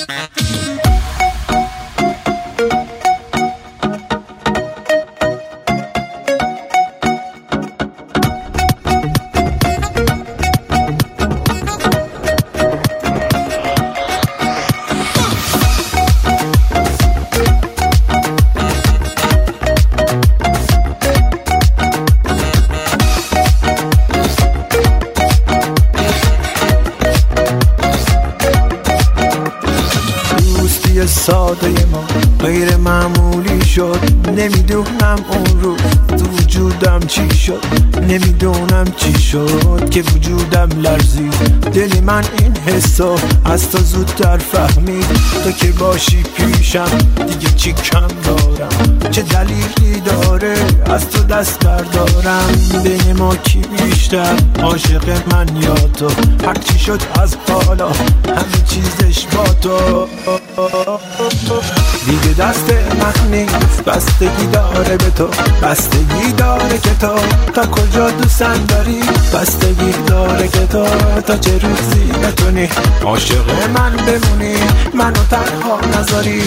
ساده ما غیر معمولی شد. نمیدونم اون رو تو وجودم چی شد، نمیدونم چی شد که وجودم لرزید. دل من این حسو از تو زودتر فهمید. تو که باشی پیشم دیگه چی کم دارم، چه دلیلی داره از تو دست بردارم. بین ما کی بیشتر عاشق من یا تو؟ هر چی شد از حالا همه چیزش با تو. دیگه دست من نیست، بستگی داره به تو، بستگی داره که تو تا کجا دوستم داری، بستگی داره که تو تا چه روزی بتونی عاشق من بمونی، منو تنها نذاری.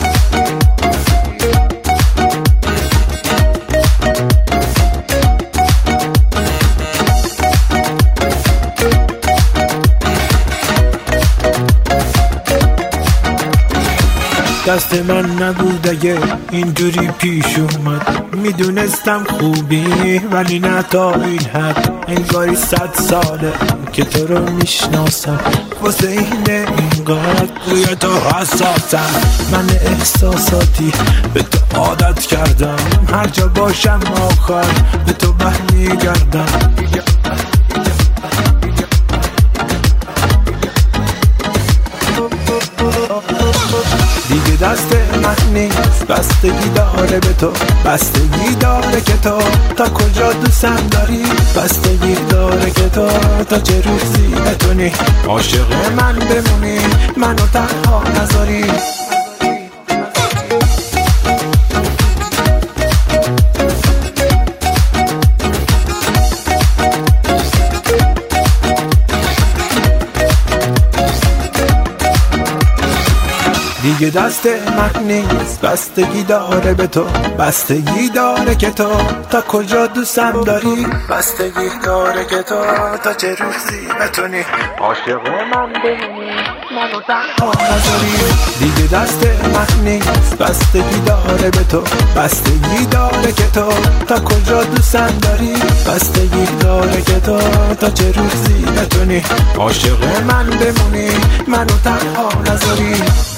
دست من نبود اگه اینجوری پیش اومد. میدونستم خوبی ولی نه تا این حد. انگاری 100 ساله که تو رو میشناسم، واسه اینه اینقدر روی تو حساسم. من احساساتی به تو عادت کردم، هر جا باشم آخر به تو برمیگردم. دیگه دست من نیست، بستگی داره به تو، بستگی داره که تو تا کجا دوستم داری، بستگی داره که تو تا چه روزی بتونی عاشق من بمونی، منو تنها نذاری. دیگه دست من نیست، بستگی داره به تو، بستگی داره که تو تا کجا دوستم داری، بستگی داره که تو تا چه روزی بتونی عاشق من بمونی، منو تنها نذاری. دیگه دست من نیست، بستگی داره به تو، بستگی داره که تو تا کجا دوستم داری، بستگی داره که تو تا چه روزی بتونی عاشق من بمونی، منو تنها نذاری.